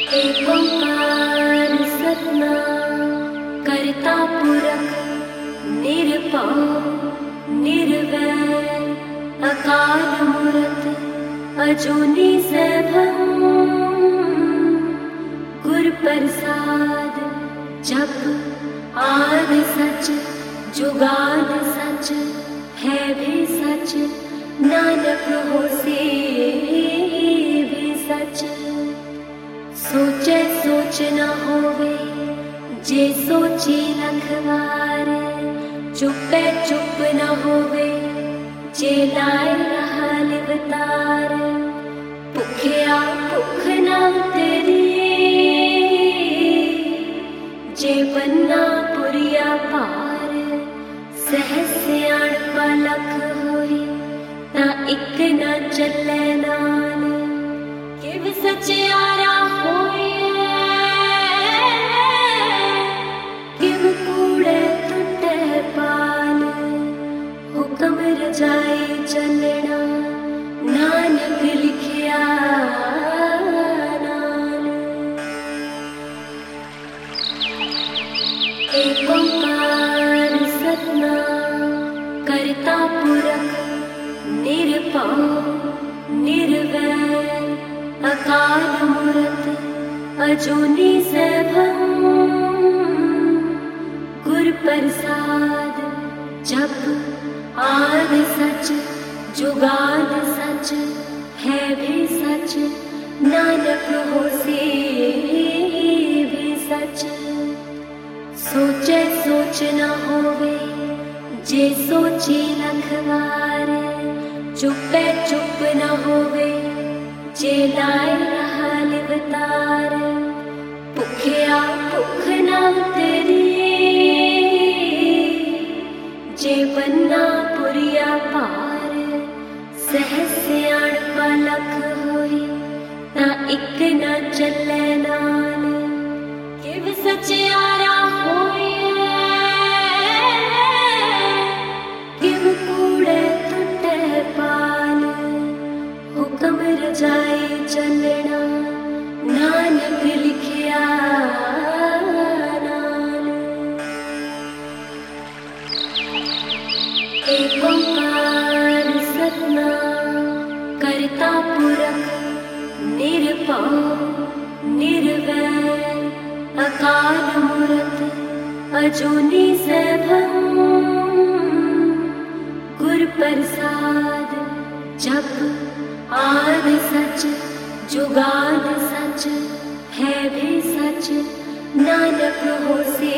एक ओंकार सतनाम करता पुरख निरभव निर्वैर अकाल मूरत अजूनी सैभं गुर प्रसाद जप आद सच जुगाद सच है भी सच नानक होसे भी सच। सोचे सोच न होवे जे सोची लखवार चुपे चुप न होवे जे लाए रहा लिवतार भुखिया भुख न तेरी जे बन्ना पुरिया पार सहस सियाण पलख होई ता इक न चले नाल किव सचियारा होइए किव कूड़े टुटे पाल हुक्म रजाई चलना नानक लिखिया नाल। एक ओंकार सतनाम करता पुरख निरभव निर्वैर अकाल मूरत अजूनी सैभं गुर प्रसाद जप आद सच जुगाद सच है भी सच नानक होसे भी सच। सोचे सोच न होवे जे सोची लखवार चुपे चुप न होवे जे लाए रहा लिवतार भुखिया भुख न तेरी जे बन्ना पुरिया पार सहस सियाण पलख होई ता इक न चले नाल किव सचियारा होइए किव कूड़े टुटे पाल हुक्म रजाई चलना नानक लिखिया नाल। एक ओंकार सतनाम करता पुरख निरभव निर्वैर अकाल मूरत अजूनी सैभं गुर प्रसाद जप आद सच जुगाद सच है भी सच नानक होसे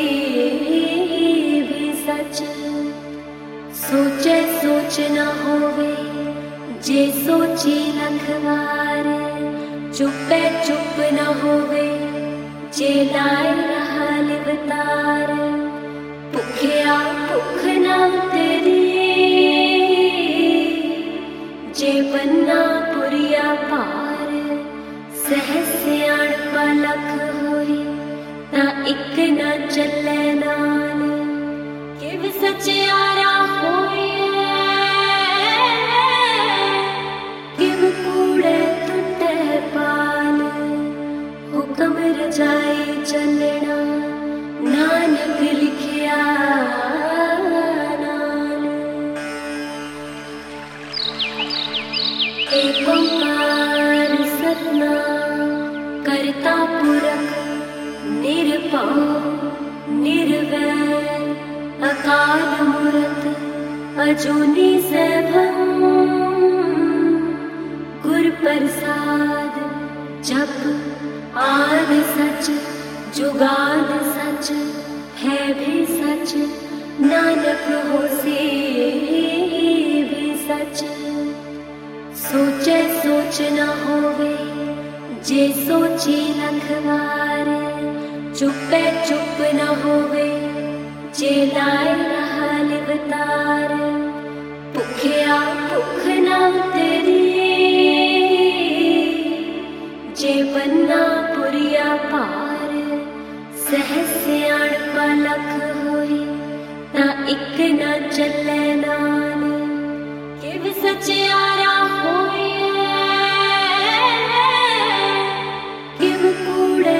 भी सच। सोचे सोच न होवे जे सोची लखवार चुपे चुप न होवे जे लाए रहा लिवतार भुखिया भुख न तेरी जे बन्ना पुरिया पार सहस सियाण पलख होई ता इक न चले नाल किव सचियारा होइए किव कूड़े टुटे पाल हुक्म रजाई चलना नानक लिखिया नाल। एक ओंकार सतनाम करता पुरख निरभव निर्वैर अकाल मूरत अजूनी सैभं गुर प्रसाद जप आद सच जुगाद सच है भी सच नानक होसे भी सच। सोचे सोच न होवे जे सोची लखवार चुपे चुप न होवे जे लाए रहा लिवतार भुखिया भुख न तेरी जे बन्ना पुरिया पार सहस सियाण पलख होई ता इक न चले नाल किव सचियारा होइए किव कूड़े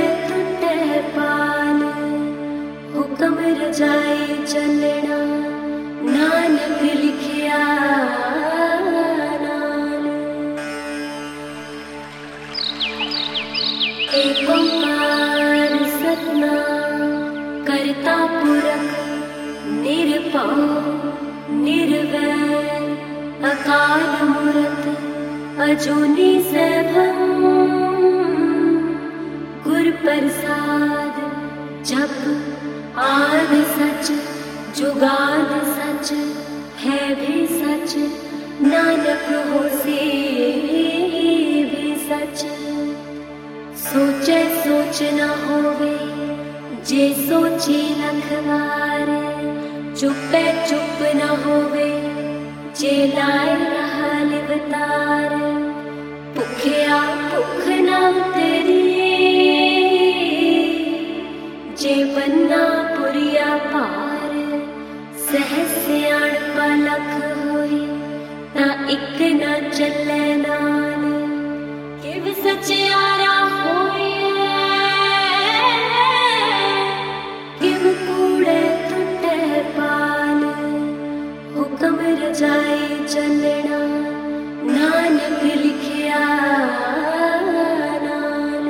एक ओंकार सतनाम करता पुरख निरभव निर्वैर अकाल मूरत अजूनी सैभं गुर प्रसाद जप आद सच जुगाद सच है भी सच नानक होसी भी सच। सोचे सोच न होवे जे सोची लखवार चुपे चुप न होवे जे लाए रहा लिवतार भुखिया भुख न उतरी जे बन्ना पुरिया पार सहस सियाण पलख होई ना इक न चले नाल किव सचियारा होई किव कूड़े टुटे पाल हुक्म रजाई चलना नानक लिखिया नाल।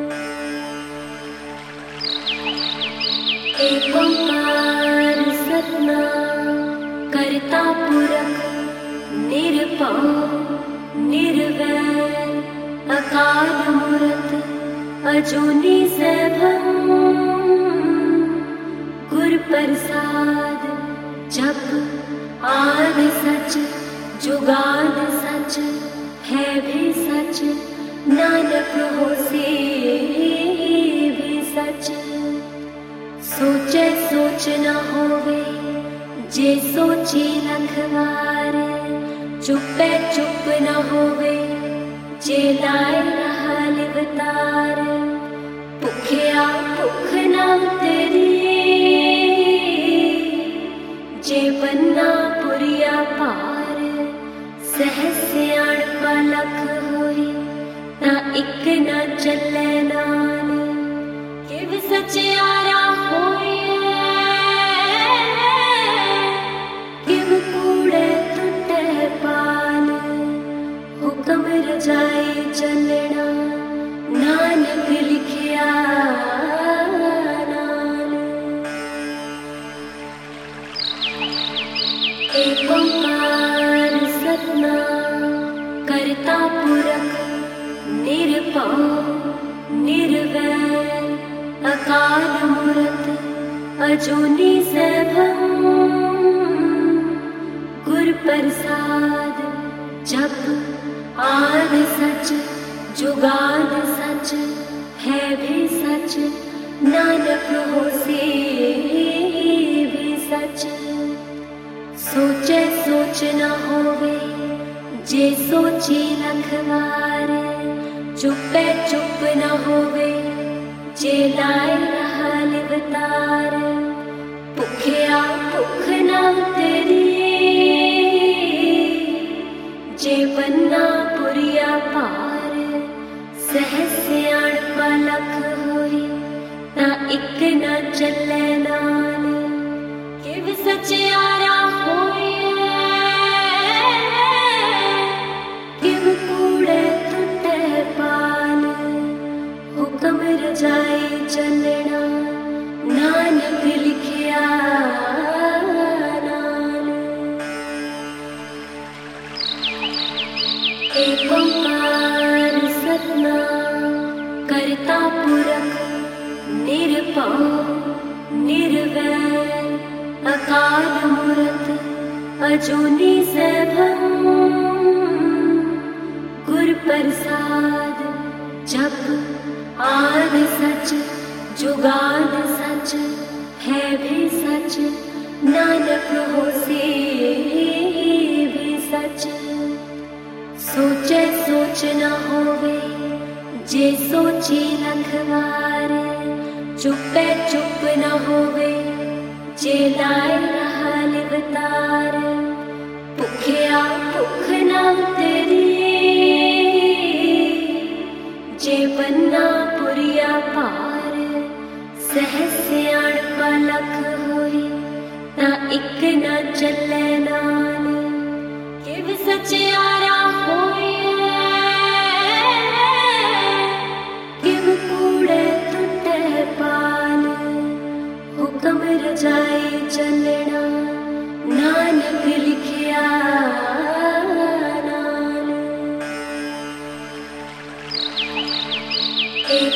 एक ओंकार सतनाम करता पुरख निरभव निर्वैर अकाल मूरत अजूनी सैभं गुर प्रसाद जप आद सच जुगाद सच है भी सच नानक होसी भी सच। सोचे सोच न होवे जे सोची लखवार चुपे चुप न होवे जे लाए रहा लिवतार भुखिया भुख न उतरी जे बन्ना पुरिया पार सहस सियाण पलख होई ना इक न चले नाल किव सचियारा होई किव कूड़े टुटे पाल हुक्म रजाई चलना नानक लिखिया नाल। एक ओंकार सतनाम करता पुरख निरभव निर्वैर अकाल मूरत अजूनी सैभं गुर प्रसाद जप आद सच जुगाद सच है भी सच नानक होसी भी सच। सोचे सोच न होवे जे सोची लखवार चुपे चुप न होवे जे लाए रहा लिवतार भुखिया भुख न उतरी जे बन्ना पुरिया पार सहस सियाण पलख होई ना इक न चले नाल किव सचियारा होई किव कूड़े टुटे पाल हुक्म रजाई चलना नानक लिखिया नाल। एक ओंकार सतनाम करता पुरख निरभव निर्वैर अकाल मूरत अजूनी सैभं गुर प्रसाद जप आद सच जुगाद सच है भी सच नानक होसी भी सच। सोचे सोच न होवे जे सोची लखवार चुपे चुप न होवे जे लाए रहा लिवतार भुखिया भुख न उतरी जे बन्ना पुरिया पार सहस सियाण पलख होई ना इक न चले नाल किव सचियारा होई किव कूड़े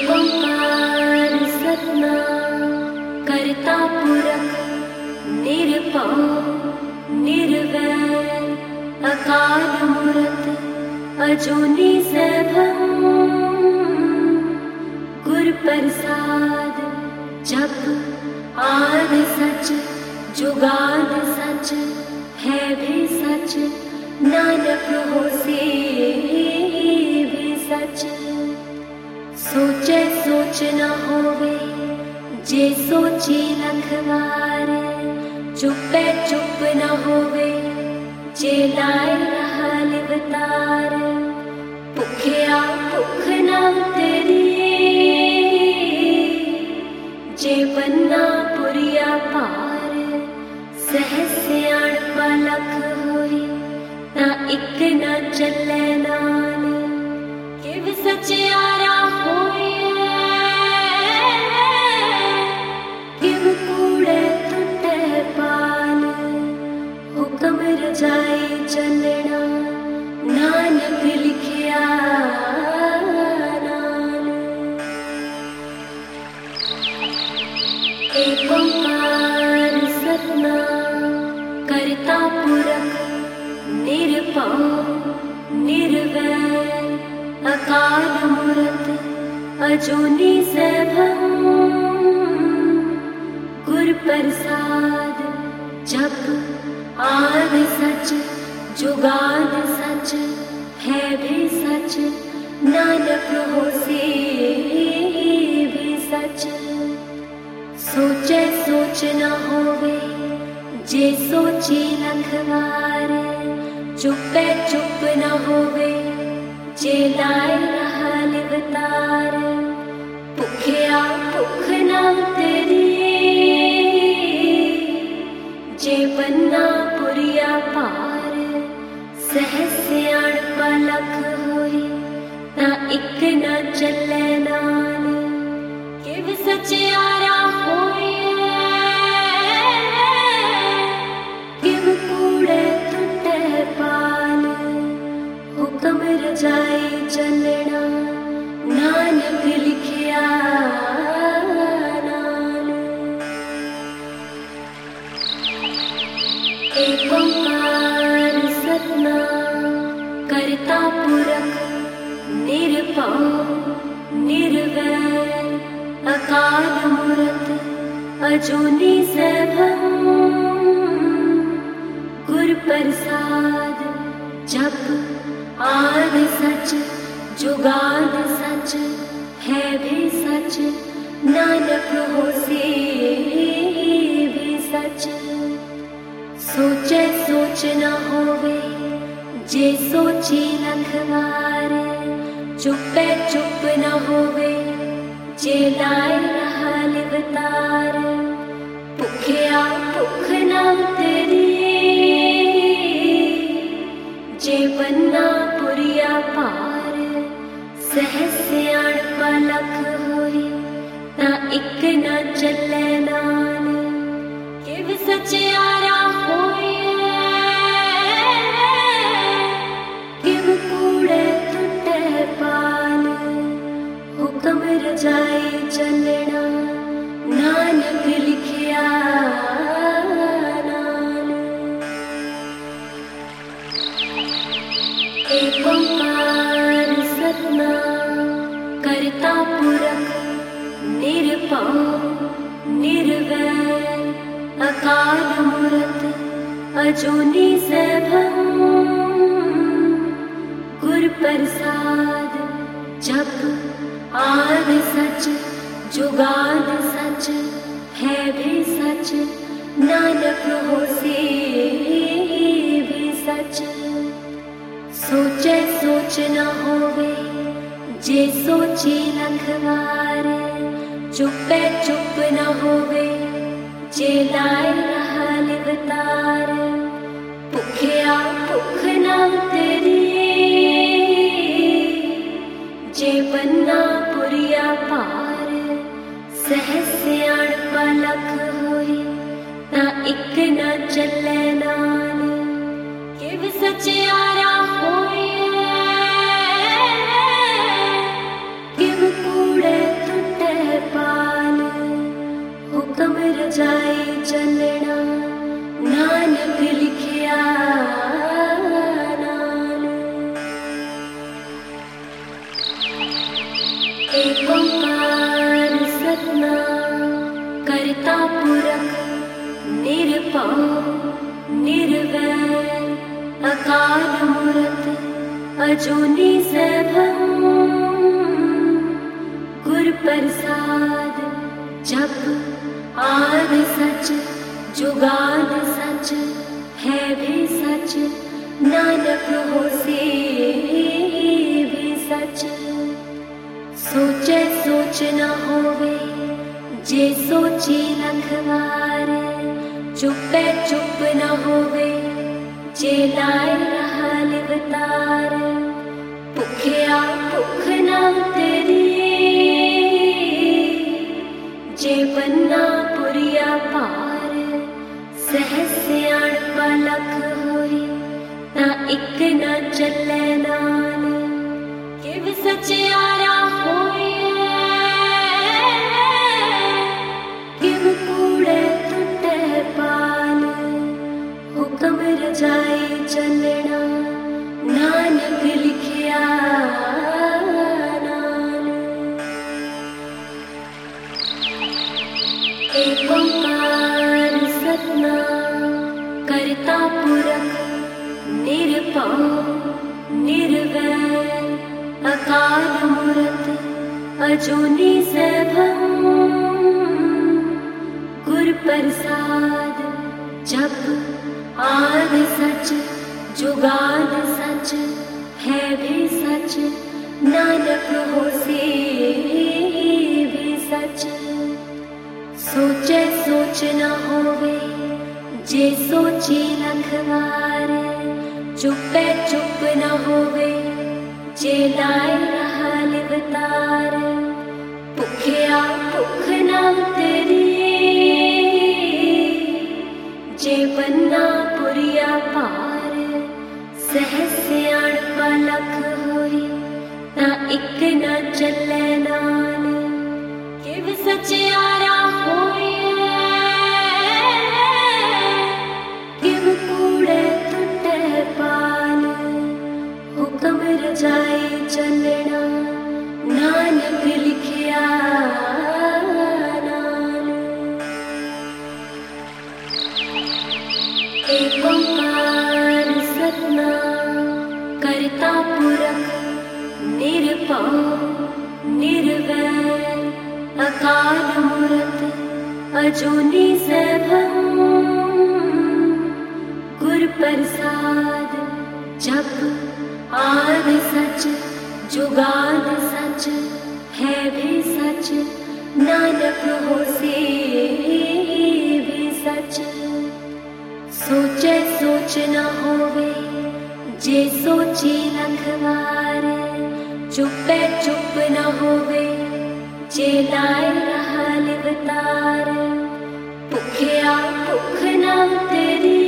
एक ओंकार सतनाम करता पुरख निरभौ निर्वैर अकाल मूरत अजूनी सैभं गुर प्रसाद जप आद सच जुगाद सच है भी सच नानक होसी भी सच। सोचे सोच न होवे जे सोची लखवार चुपे चुप न होवे जे लाए रहा लिवतार भुखिया भुख न तेरी जे बन्ना पुरिया पार सहस सियाणपा लख होई ना इक न चले नाल किव सचियारा होई किव कूड़े टुटे पाल हुक्म रजाई चलना नानक लिखिया नाल। एक ओंकार सतनाम करता पुरख निरभौ निर्वैर अकाल मूरत अजूनी सैभं गुर प्रसाद जप आद सच जुगाद सच है भी सच नानक होसी भी सच। सोचे सोच न होवे जे सोची लखवार चुपे चुप न होवे जे लाए रहा लिवतार भुखिया भुख न तेरी जे बन्ना पुरिया पार सहस सियाणपा लख होई ना इक न चले नाल किव सचियारा होई किव कूड़े टुटे पाल हुक्म रजाई चलना नानक लिखिया नाल। एक ओंकार सतनाम करता पुरख निरभौ निर्वैर अकाल मूरत अजूनी सैभं गुर प्रसाद जप आद सच जुगाद सच है भी सच नानक होसी भी सच। सोचे सोच न होवे जे सोची लखवार चुपे चुप न होवे जे लाए रहा लिवतार भुखिया भुख न तेरी जे बन्ना पुरिया पार सहस सियाणपा लख होई ना इक न चले नाल किव सचियारा होई किव कूड़े टुटे पाल हुक्म रजाई चलना नानक लिखिया नाल। एक ओंकार सतनाम करता पुरख निरभौ निर्वैर अकाल मूरत अजूनी सैभं गुर प्रसाद जप आद सच जुगाद सच है भी सच नानक होसी भी सच। सोचे सोच न होवे जे सोची लखवार चुपे चुप न होवे जे लाए रहा लिवतार भुखिया भुख न तेरी जे बन्ना पुरिया पार सहस सियाणपा लख होई ना इक न चले नाल किव सचियारा होई किव कूड़े एक ओंकार सतनाम करता पुरख निरभव निर्वैर अकाल मूरत अजूनी सैभव गुर प्रसाद जप आद सच जुगाद सच है भी सच नानक होसे भी सच। सोचे सोच न होवे जे सोची लखवार चुपे चुप न होवे जे लाए रहा लिवतार भुखिया भुख न तेरी जे बन्ना पुरिया पार सहस सियाण पलख होई ना इक न चले नाल किव सचियारा होई किव कूड़े टुटे पाल हुक्म रजाई चलना नानक लिखिया नाल। एक ओंकार सतनाम करता पुरख निरभव निर्वैर अकाल मूरत अजूनी सैभव गुर प्रसाद जप आद सच जुगाद सच है भी सच नानक होसे भी सच। सोचे सोच न होवे जे सोची लखवार चुपे चुप न होवे जे लाए रहा लिवतार भुखिया भुख न तेरी जे बन्ना पुरिया पार सहस सियाण पलख होई ना इक न चले नाल किव सचियारा होई किव कूड़े टुटे पाल हुक्म रजाई चलना नानक लिखिया नाल। एक ओंकार सतनाम करता पुरख निरभव निर्वैर अकाल मूरत अजूनी सैभव गुर प्रसाद जप आद सच जुगाद सच है भी सच नानक होसे भी सच। सोचे सोच न होवे जे सोची लखवार चुपे चुप न होवे जे लाए रहा लिवतार भुखिया भुख न तेरी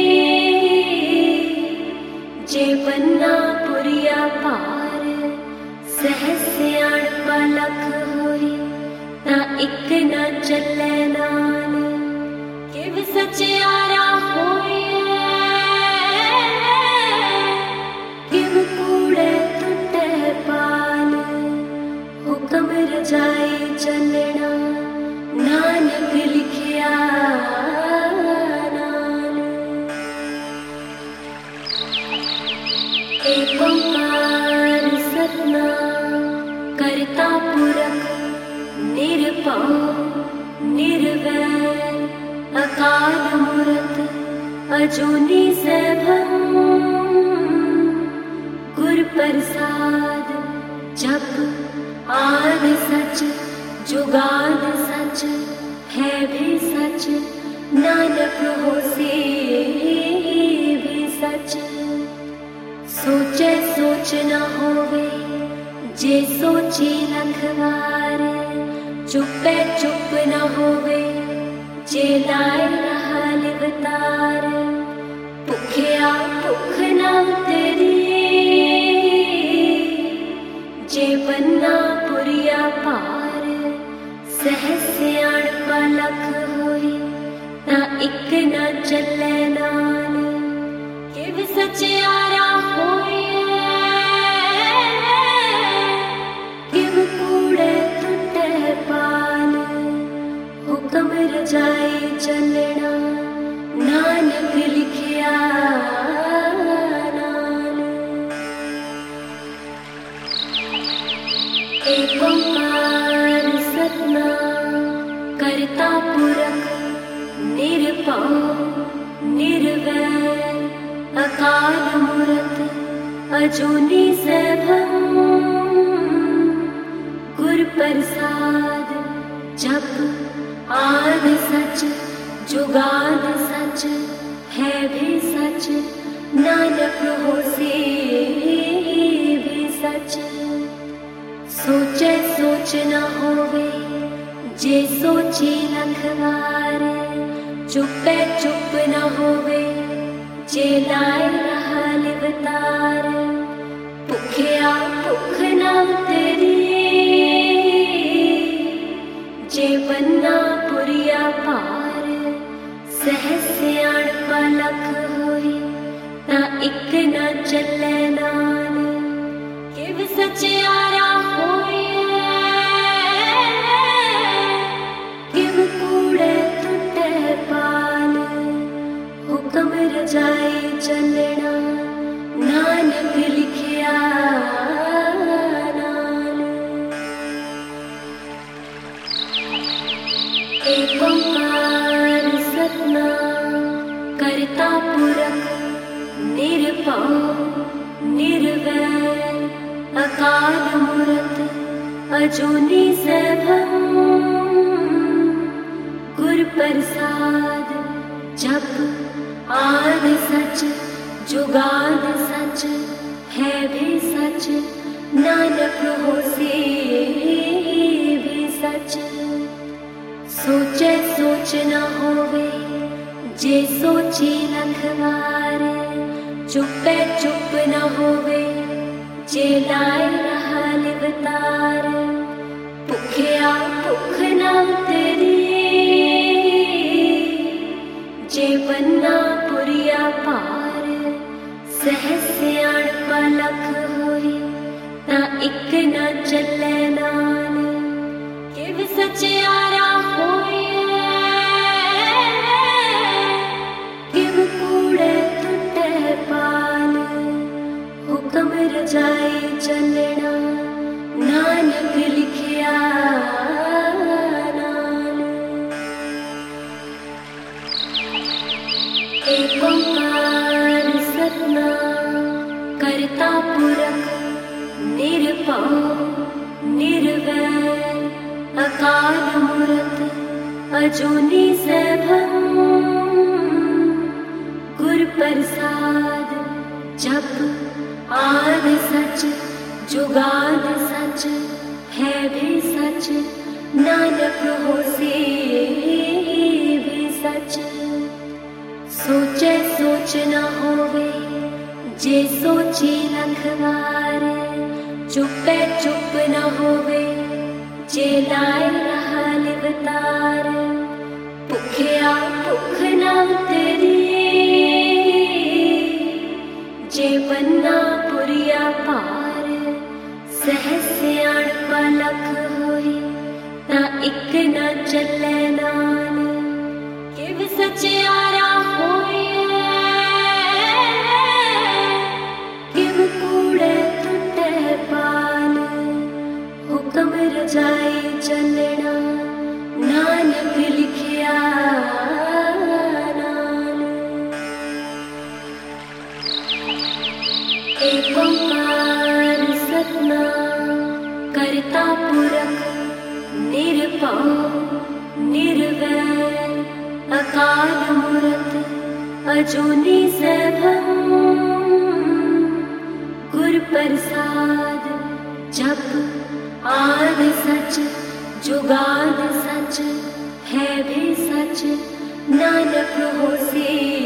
जे बन्ना पुरिया पार सहस सियाण पलख होई ना इक न चले नाल किव सचियारा होई किव कूड़े टुटे पाल हुक्म रजाई चलना नानक लिखिया नाल। एक ओंकार सतनाम करता पुरख निरभव निर्वैर अकाल मूरत अजूनी सैभव गुर प्रसाद जप आद सच जुगाद सच है भी सच नानक होसे भी सच। सोचे सोच न होवे जे सोची लखवार चुपे चुप न होवे जे लाए रहा लिवतार भुखिया भुख न तेरी जे बन्ना पुरिया पार सहस सियाण पलख होई ना इक न चले नाल किव सचियारा होई किव कूड़े एक ओंकार सतनाम करता पुरख निरभव निर्वैर अकाल मूरत अजूनी सैभं गुर प्रसाद जप आद सच जुगाद सच है भी सच नानक होसे भी सच। सोचे सोच न होवे जे सोची लख बार चुपे चुप न होवे जे लाए रहा लिवतार भुखिया भुख न तेरी जे बन्ना पुरिया पार सहस सियाण पलख होई ना इक न चले नाल किव सचियारा होई किव कूड़े टुटे पाल हुक्म रजाई चलना नानक लिखिया नाल। एक ओंकार सतनाम करता पुरख निरभव निर्वैर अकाल मूरत अजूनी सैभं गुर प्रसाद जप आद सच जुगाद सच है भी सच नानक होसे भी सच। सोचे सोच न होवे जे सोची लख बार चुपे चुप न होवे जे लाए रहा लिवतार भुखिया भुख न तेरी जे बन्ना पुरिया पार सहस सियाण पलख होई ना इक न चले नाल किव सचियारा होई किव कूड़े टुटे पाल हुक्म रजाई चलना नानक लिखिया नाल। एक ओंकार सतनाम करता पुरख निरभव निर्वैर अकाल मूरत अजूनी सैभं गुर प्रसाद जप आद सच जुगाद सच है भी सच नानक होसे भी सच। सोचे सोच न होवे जे सोची लख बार चुपे चुप न होवे जे लाए रहा लिवतार भुखिया भुख न तेरी जे बन्ना पुरिया पार सहस सियाण पलख होई ना इक न चले नाल किव सचियारा होई किव कूड़े टुटे पाल हुक्म रजाई चलना नानक लिखिया नाल। एक ओंकार सतनाम करता पुरख निरभव निर्वैर अकाल मूरत अजूनी सैभं गुर प्रसाद जप आद सच जुगाद सच है भी सच नानक होसे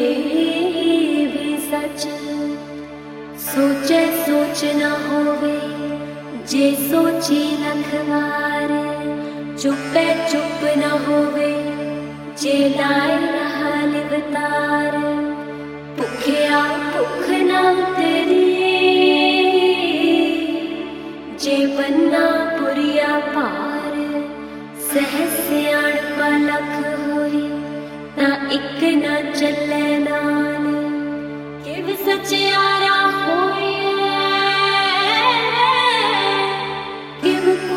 भी सच। सोचे सोच न होवे जे सोची लख बार चुपे चुप न होवे जे लाए रहा लिवतार भुखिया भुख न तेरी जे बन्ना पुरिया पार सहस सियाण पलख होई ना इक न चले नाल किव सचियारा होई किव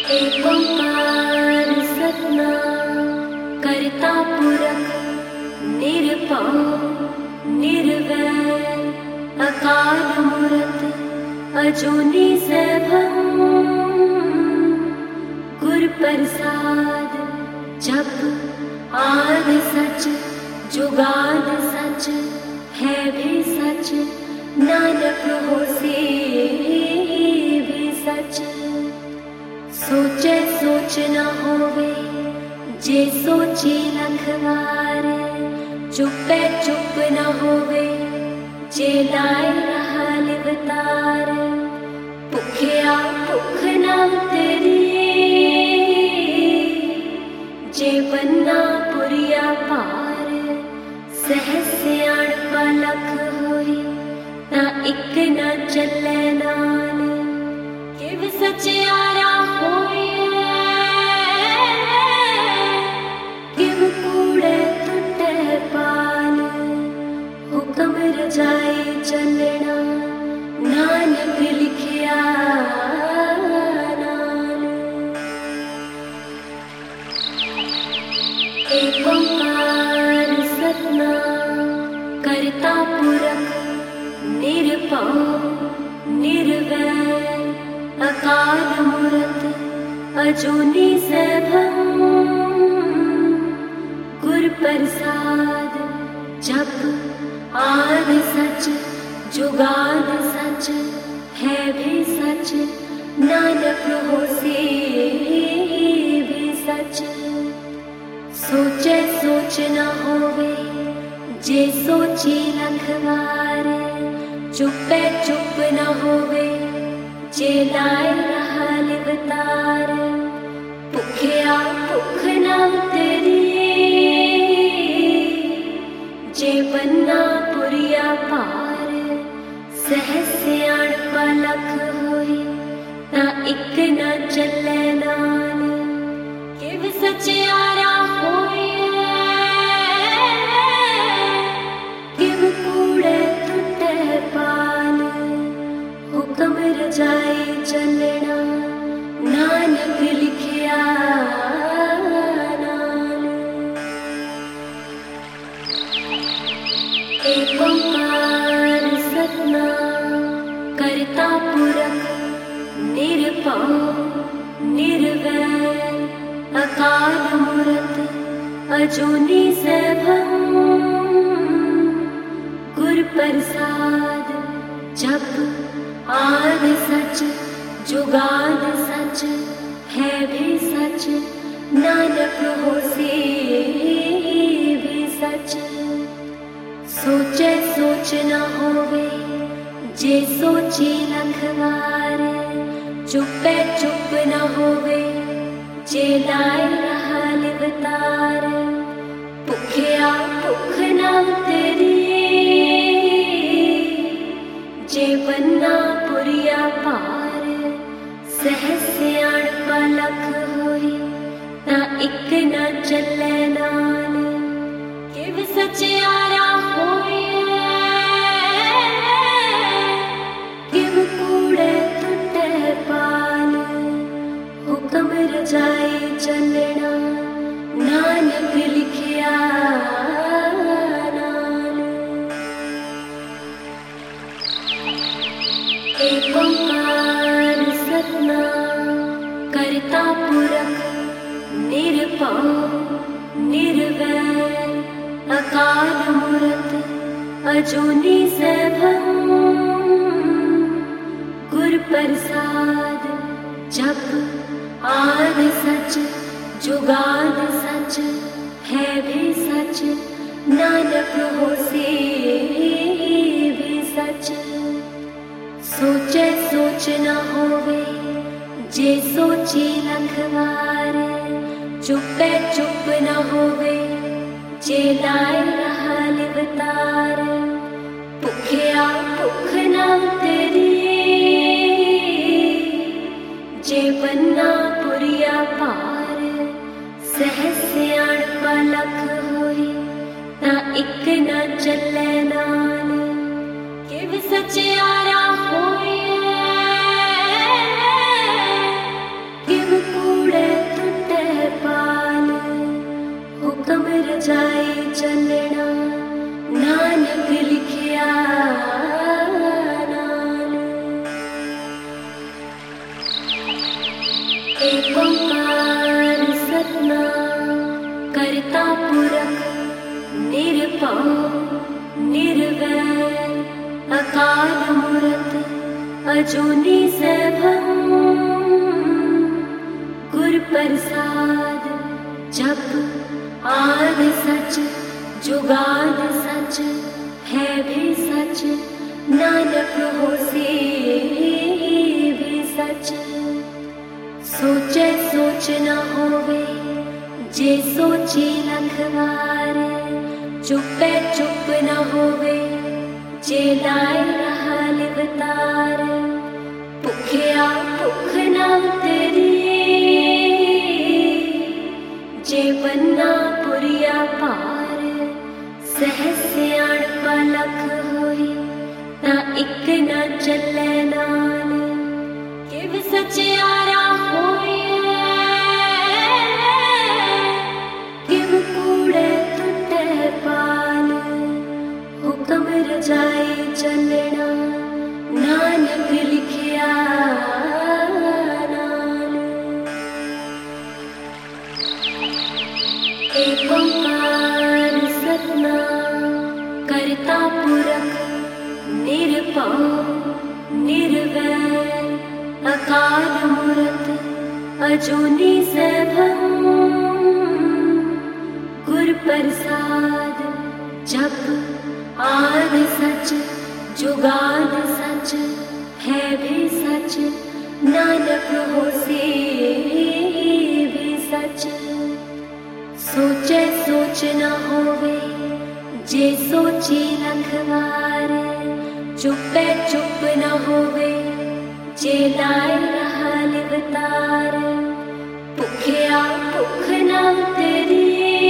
एक ओंकार सतनाम करता पुरख निरभव निर्वैर अकाल मूरत अजूनी सैभं गुर प्रसाद जप आद सच जुगाद सच है भी सच नानक होसी भी सच। सोचे सोच न होवे जे सोची लखवार चुपे चुप न होवे जे लाए रहा लिवतार भुखिया भुख न उतरी जे बन्ना पुरिया पार सहस सियाण पलख होई ना इक न चले नान किव सचियारा होई किव कूड़े टुटे पाल हुक्म रजाई चलना नानक लिखिया नान। एक ओंकार सतनाम करता पुरख निरभव निर्वैर अकाल मूरत अजूनी सैभं गुर प्रसाद जप आद सच जुगाद सच है भी सच नानक होसी भी सच। सोचे सोच न होवे जे सोची लखवार चुपे चुप न होवे जे लाए रहा लिवतार भुखिया भुख न उतरी जे बन्ना पुरिया पार सहस सियाण पलख होई ना इक न चले नान किव सचियारा होई किव कूड़े टुटे पाल हुक्म रजाई चलना नानक लिखिया नान। एक ओंकार सतनाम करता पुरख निरभव निर्वैर अकाल मूरत अजूनी सैभं गुर प्रसाद जप आद सच जुगाद सच है भी सच नानक होसी भी सच। सोचे सोच न होवे जे सोची लखवार चुपे चुप न होवे जे लाए रहा लिवतार भुखिया भुख न उतरी जे बन्ना पुरिया पार सहस सियाण पलख होई ना इक न चले नान किव सचियारा होई किव कूड़े टुटे पाल हुक्म रजाई चलना नानक लिखिया नान। एक ओंकार सतनाम करता पुरख निरभव निर्वैर अकाल मूरत अजूनी सैभं गुर प्रसाद जप आद सच जुगाद सच है भी सच नानक होसी भी सच। सोचे सोच न होवे जे सोची लखवार चुपे चुप न होवे जे लाए रहा लिवतार भुखिया भुख न उतरी जे बन्ना पुरिया पार सहस सियाण पलख होई ना इक न चले नान किव सचियारा होई किव एक ओंकार सतनाम करता पुरख निरभव निर्वैर अकाल मूरत अजूनी सैभं गुर प्रसाद जप आद सच जुगाद सच है भी सच नानक होसी भी सच। सोचे सोच न होवे जे सोची लखवार चुपे चुप न होवे जे लाए रहा लिवतार भुखिया भुख न उतरी जे बन्ना पुरिया पार सहस सियाण पलख होई ना इक न चले नाल किव सचियारा होई किव कूड़े टुटे पाल हुक्म रजाई चलना नानक लिखिया नाल। एक ओंकार सतनाम करता पुरख निरभव निर्वैर अकाल मूरत अजूनी सैभं गुर प्रसाद जप आद सच जुगाद सच है भी सच नानक होसी भी सच। सोचे सोच न होवे जे सोची लखवार चुपे चुप न होवे जे लाए रहा लिवतार भुखिया भुख न उतरी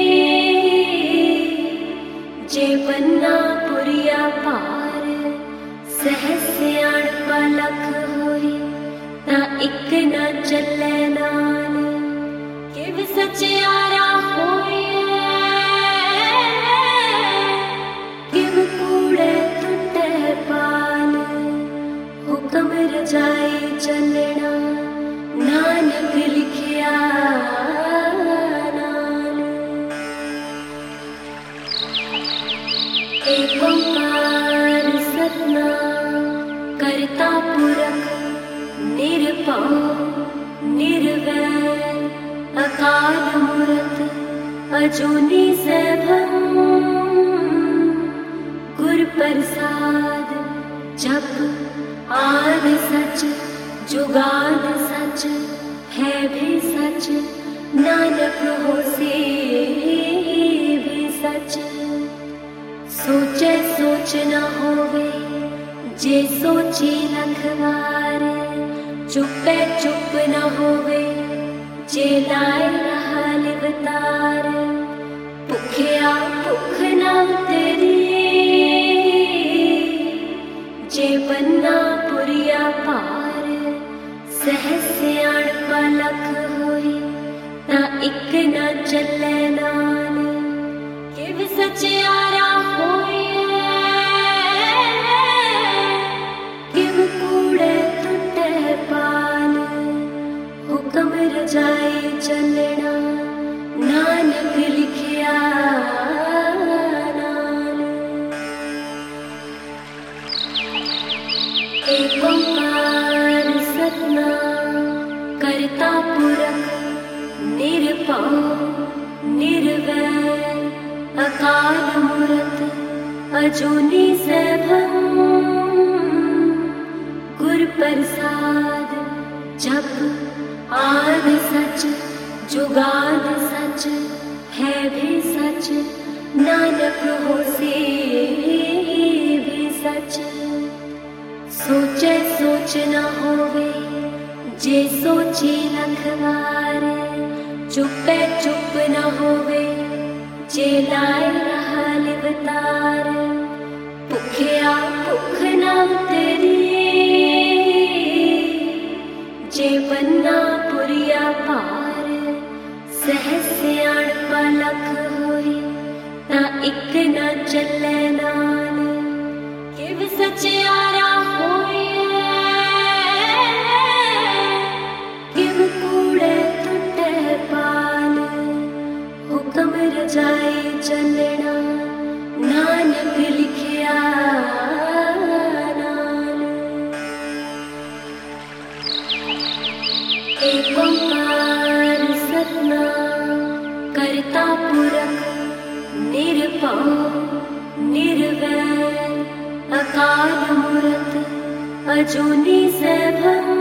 जे बन्ना पुरिया पार सहस सियाण पलख होई ना इक न चले नाल किव सचियारा होई किव कूड़े टुटे पाल हुक्म रजाई चलना नानक लिखिया नाल। एक ओंकार सतनाम करता पुरख निरभव निर्वैर अकाल मूरत अजूनी सैभं गुर प्रसाद जप आद सच जुगाद सच है भी सच नानक होसी भी सच। सोचे सोच न होवे जे सोची लखवार चुपे चुप न होवे जे लाए रहा लिवतार भुखिया भुख न उतरी जे बन्ना पुरिया पार सहस सियाण पलख होई ना इक न चले नाल किव सचियारा होई किव कूड़े टुटे पाल हुक्म रजाई चलना नानक लिखिया नाल। एक ओंकार सतनाम करता पुरख निरभव निर्वैर अकाल मूरत अजूनी सैभं गुर प्रसाद जप आद सच जुगाद सच है भी सच नानक होसी भी सच। सोचे सोच न होवे जे सोची लखवार चुपे चुप न होवे जे लाए रहा लिवतार भुखिया भुख न उतरी जे बन्ना पुरिया पार सहस सियाण पलख होई ना इक न चले नाल किव सचियारा होई किव कूड़े पुरख निरपौ निर्वैर अकाल मूरत अजूनी सैभं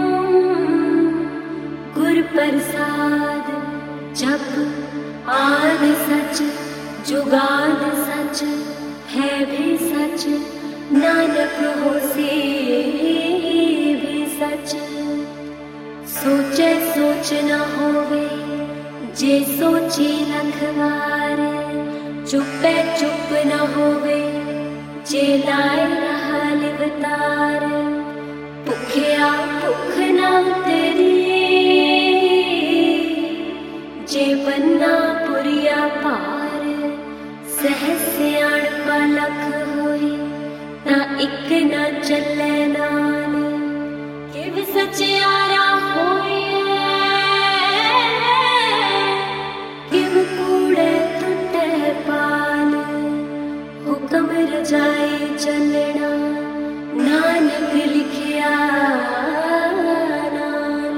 गुर प्रसाद जप आद सच जुगाद सच है भी सच नानक होसी भी सच। सोचे सोच न होवे जे सोची लखवार चुपे चुप न होवे जे लाए रहा लिवतार भुखिया भुख न तेरी जे बन्ना पुरिया पार सहस सियाण पलख होई ना इक न चले नाल किव सचियारा होई किव कूड़े टुटे पाल हुक्म रजाई चलना नानक लिखिया नाल।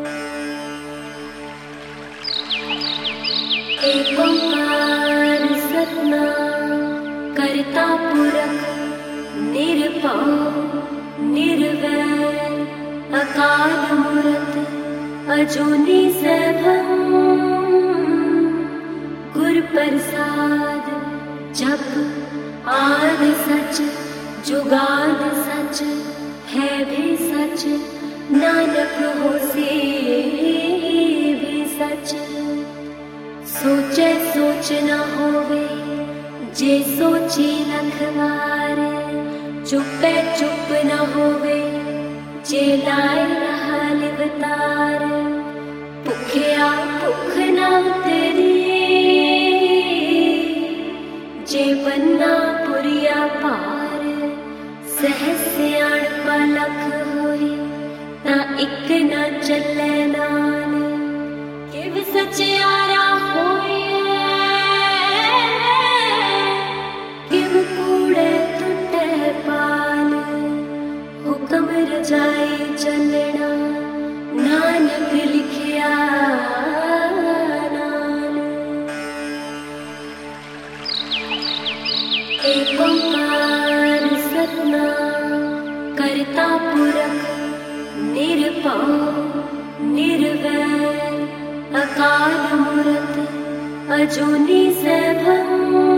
एक ओंकार सतनाम करता पुरख निरपौ निर्वैर अकाल मूरत अजूनी सैभं गुर प्रसाद जप आद सच जुगाद सच है भी सच नानक होसी भी सच। सोचे सोच न होवे जे सोची लखवार चुपे चुप न होवे जे लाए रहा लिवतार भुखिया भुख न तेरी जे बन्ना पुरिया पार सहस सियाण पलख होई ना इक न चले नाल किव सचियारा होई किव कूड़े टुटे पाल हुक्म रजाई चलना नानक लिखिया नाल। एक ओंकार सतनाम करता पुरख निरपौ निर्वैर अकाल मूरत अजूनी सैभं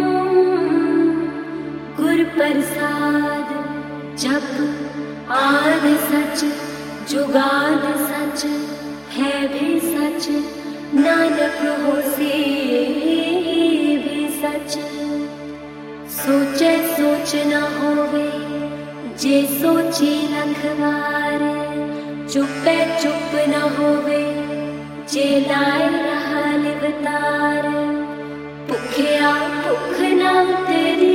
गुर प्रसाद जप आद सच जुगाद सच है भी सच नानक होसी भी सच। सोचे सोच न होवे जे सोची लखवार चुपे चुप न होवे जे लाए रहा लिवतार भुखिया भुख न तेरी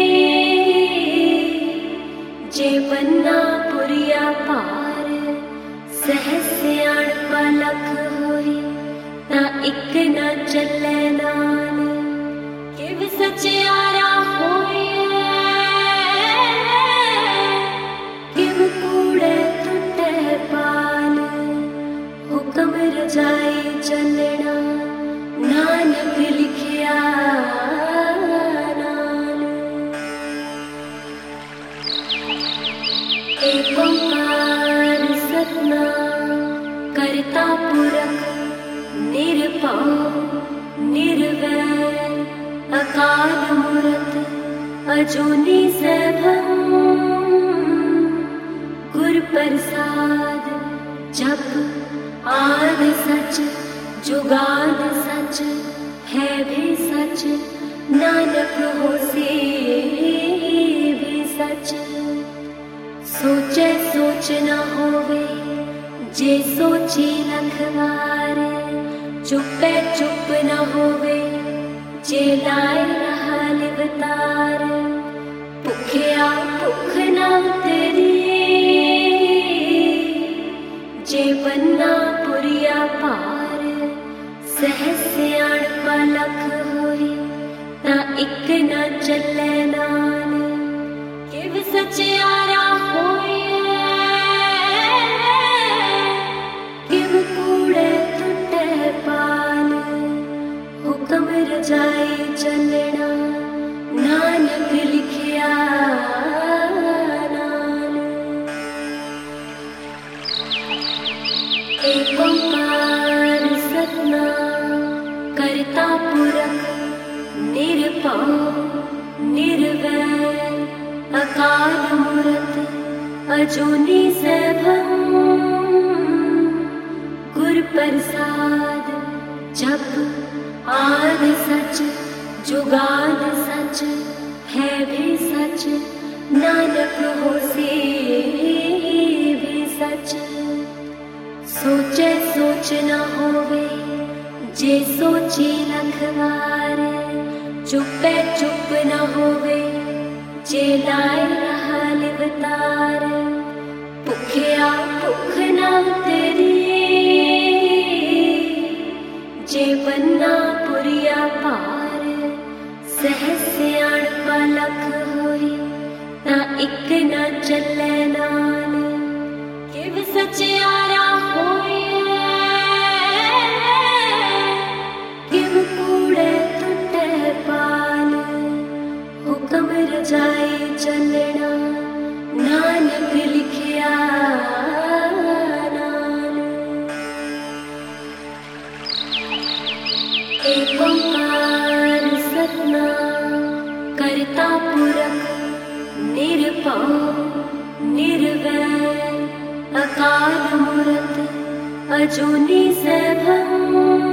जे बन्ना पुरिया पार सहस सियाण पलख होई ना इक न चले नाल किव सचियारा होई किव कूड़े टुटे पाल हुक्म रजाई चलना नानक लिखिया नाल। एक ओंकार सतनाम करता पुरख निरपौ निर्वैर अकाल मूरत अजूनी सैभं गुर प्रसाद जप आद सच जुगाद सच है भी सच नानक होसी भी सच। सोचे सोच न होवे जे सोची लखवार चुपे चुप न होवे जे लाए रहा लिवतार भुखिया भुख न तेरी जे बन्ना पुरिया पार सहस सियाण पलख होई ना इक न चले नाल किव सचियारा होई किव कूड़े टुटे पाल हुक्म अजूनी सैभम गुर प्रसाद जप आद सच जुगाद सच है भी सच नानक होसी भी सच। सोचे सोच न होवे जे सोची लखवार चुपे चुप न होवे जे लाए रहा लिवतार। भुखिया भुख न तेरी जे बन्ना पुरिया पार। सहस सियाण पलख होई ता इक न चले नाल। किव सचियारा होई किव कूड़े टुटे पाल। हुक्म रजाई चलना नानक लिखिया नाल। एक ओंकार सतनाम करता पुरख निरभव निर्वैर अकाल मूरत अजूनी सैभम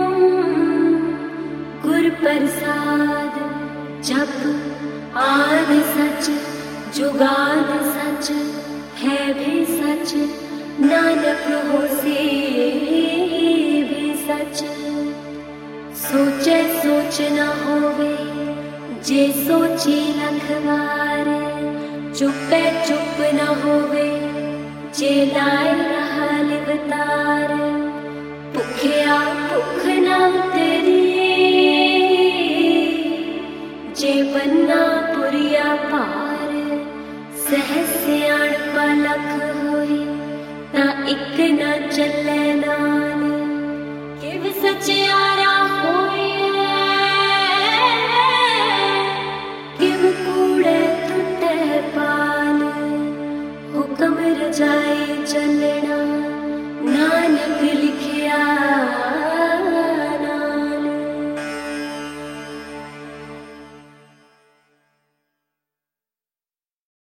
गुर प्रसाद जप आद सच जुगाद सच है भी सच नानक होसी भी सच। सोचे सोच न होवे जे सोची लखवार। चुपे चुप न होवे जे लाए रहा लिवतार। भुखिया भुख न तेरी जे बन्ना पुरिया पार। सहस सियाण पलख होई ता इक न चले